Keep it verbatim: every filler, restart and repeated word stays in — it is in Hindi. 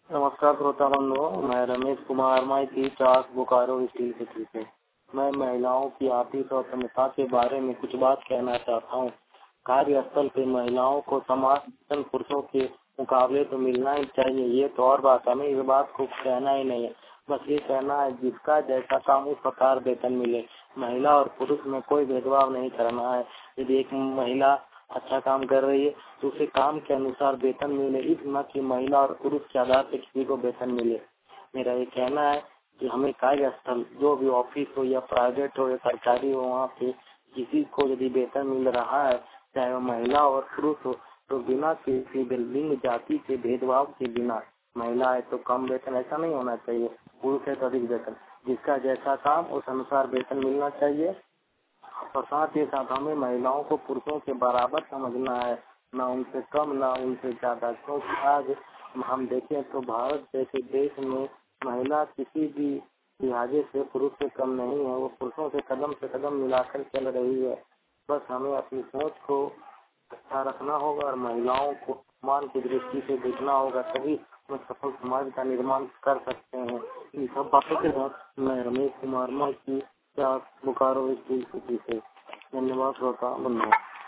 नमस्कार श्रोता बंधुओं, मैं रमेश कुमार माइती चाक बोकारो स्टील सिटी से। मैं महिलाओं की आर्थिक स्वतंत्रता के बारे में कुछ बात कहना चाहता हूँ। कार्यस्थल पे महिलाओं को समान पुरुषों के मुकाबले तो मिलना ही चाहिए, ये तो और बात, हमें इस बात को कहना ही नहीं है। बस ये कहना है जिसका जैसा काम उस प्रकार वेतन मिले। महिला और पुरुष में कोई भेदभाव नहीं करना है। यदि एक महिला अच्छा काम कर रही है तो उसे काम के अनुसार वेतन मिले, इस न कि महिला और पुरुष के आधार पर किसी को वेतन मिले। मेरा ये कहना है कि हमें कार्यस्थल, जो भी ऑफिस हो या प्राइवेट हो या सरकारी हो, वहाँ पे किसी को यदि वेतन मिल रहा है, चाहे वो महिला और पुरुष हो, तो बिना किसी लिंग जाति के भेदभाव के बिना, महिला है तो कम वेतन ऐसा नहीं होना चाहिए, पुरुष है तो अधिक वेतन। जिसका जैसा काम उस अनुसार वेतन मिलना चाहिए। और साथ ही साथ हमें महिलाओं को पुरुषों के बराबर समझना है, ना उनसे कम ना उनसे ज्यादा। क्योंकि आज हम देखें तो भारत जैसे देश में महिला किसी भी लिहाजे से पुरुष से कम नहीं है, वो पुरुषों से कदम से कदम मिलाकर चल रही है। बस हमें अपनी सोच को अच्छा रखना होगा और महिलाओं को सम्मान की दृष्टि से देखना होगा, तभी हम सफल समाज का निर्माण कर सकते हैं। इन सब बातों के साथ मैं रमेश कुमार माइती बोकारो स्टील सिटी से। धन्यवाद श्रोता बंधुओं।